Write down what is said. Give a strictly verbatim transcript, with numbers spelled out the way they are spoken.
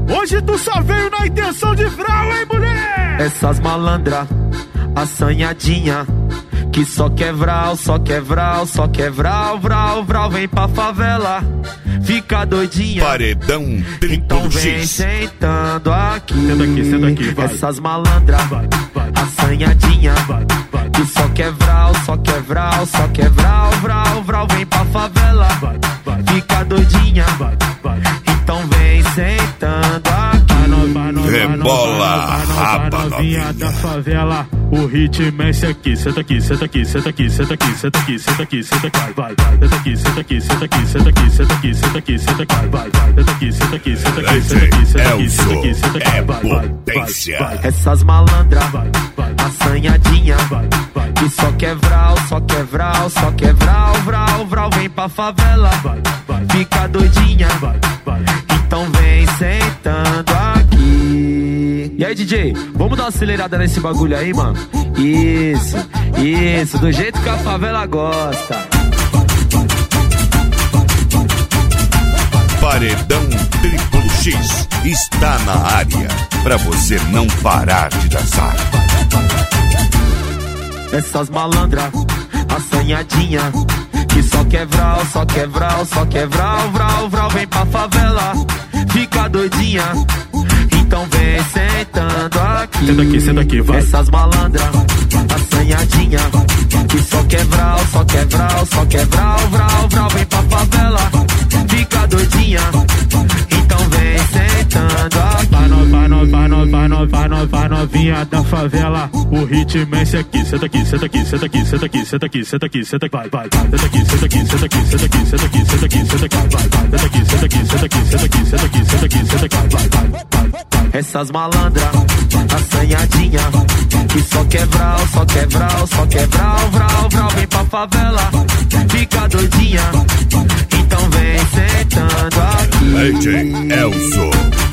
Hoje tu só veio na intenção de vral, hein, mulher? Essas malandra, assanhadinha, que só quer vral, só quer vral, só quer vral, vral, vral. Vem pra favela, fica doidinha. Paredão triplo então vem X. sentando aqui. Senta aqui, senta aqui, vai. Essas malandra, Vai, vai, assanhadinha, vai, vai. que só quer vral, só quer vral, só quer vral, vral, vral. Vem pra favela, Vai, vai, fica doidinha. vai, vai. Então vem sentando aqui. Rebola, raba novinha novinha. da favela. O ritmo é esse aqui. Senta aqui, senta aqui, senta aqui, senta aqui, senta aqui, senta aqui, senta aqui, vai, vai. Senta aqui, senta aqui, senta aqui, senta aqui, senta aqui, senta aqui, senta aqui, vai, vai. Senta aqui, senta aqui, senta aqui, senta aqui, senta aqui, senta aqui, senta aqui, é vai, vai, potência. vai, vai. Essas malandra, Vai, vai, assanhadinha, vai, vai. que só quer vral, só quer vral, só quer vral, vral, vral. Vem pra favela, Vai, vai, fica doidinha. vai, vai. Então vem sentando aqui. E aí, D J, vamos dar uma acelerada nesse bagulho aí, mano? Isso, isso, do jeito que a favela gosta. Paredão triplo X está na área pra você não parar de dançar. Essas malandra, assanhadinha, que só quer vral, só quer vral, só quer vral, vral, vral. Vem pra favela, fica doidinha. Então vem sentando aqui. Senta aqui, senta aqui, vai. Essas malandra, assanhadinha, que só quer vral, só quer vral, só quer vral, vral, vral. Vem pra favela, fica doidinha. Então vem sentando aqui. Vai, no, vai, no, vai, no, vai, no, vai, no, vai, novinha da favela. O ritmo é esse aqui. Senta aqui, senta aqui, senta aqui, senta aqui, senta aqui, senta aqui, senta aqui, vai, vai. Senta aqui, senta aqui, senta aqui, senta aqui, senta aqui, senta aqui, senta aqui, vai, vai. Senta aqui, senta aqui, senta aqui, senta aqui, senta aqui, senta aqui, senta aqui, vai, vai, vai, vai. Essas malandra, assanhadinha, que só quer vral, só quer vral, só quer vral, vral, vral. Vem pra favela, fica doidinha. Então vem sentando aqui. D J Elzo.